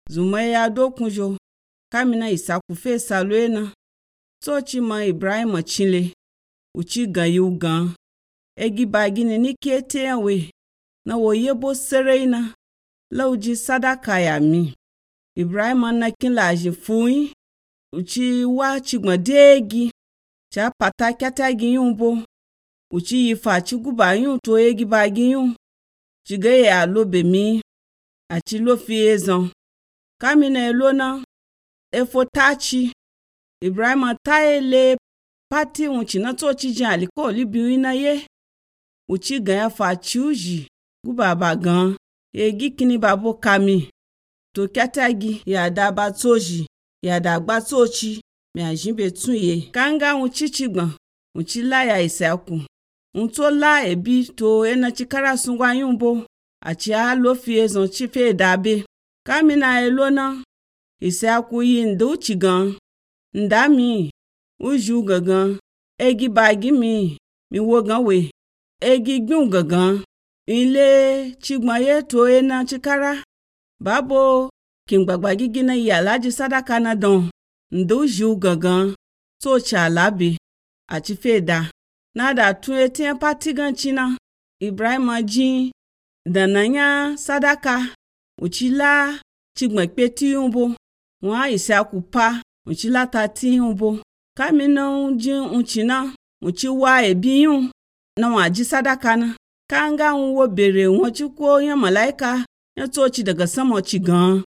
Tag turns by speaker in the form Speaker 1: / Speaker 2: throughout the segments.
Speaker 1: zuma ya dokunjo kamina Isaku fe saluena tochi ma Ibrahim chile uchi gayu gan egi bagini nikete yawe na woyebo sereina lauji sadaka ya mi Ibrahim na kinlaji fuyi uchi wa chigmadegi cha pata kyatagi yumbo uchi yifa chiguba yun to egi bagi yun chige ya lobe mi achi lo fiezon kamina elona efotachi Ibrahim taele pati unchi na tochi jan aliko libi ina ye uchi gaya fa chuji guba bagan egi kini babo kami to kyatagi ya daba toji ya dagba tochi mi ajimbe tunye kanga unchi chigban unchi la ya Isaku unto la ebi to ena chikara sungwa yumbo achi a lo fiezon chife dabe kamina elona Isaku yi ndu chigan ndami uju gagan egi bagi mi wogan we egi gbun gagan ile chigmaye to ena chikara babo kingbagba gigi na yalaji sadaka na don ndu ju gagan to chalabe achi feda nada tu etien patigan china Ibrahim jin dananya sadaka uchila chigma peti yumbo wa Isaku pa uchila tati yumbo kamina jin uchina uchiwa ebiyun na waji sadaka na kanga wo bere won chiko yan malaika yan tochi daga sama chigan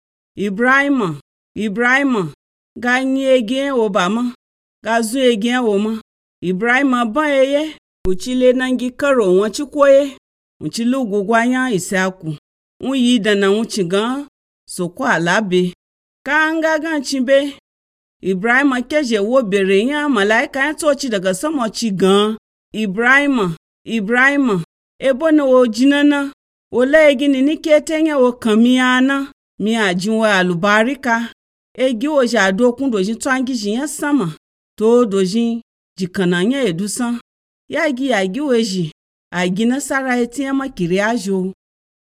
Speaker 1: Ibrahim ga nyege obama ga zu ege oma Ibrahim ban eye uchile nangi karo won chikoye uchilu gugwanya Isaku unyi dana uchigan soko alabe kanga gan chimbe Ibrahim keje wo bere yan malaika yan tochi daga sama chigan Ibrahim ebo na wo jinana ole egi ni nikete nya wo kamiana mi ajinwa alubarika egi wo ja dokun dojin twangi jin sama to dojin jikana nya edusan yagi weji agi na sara eti makiri ajo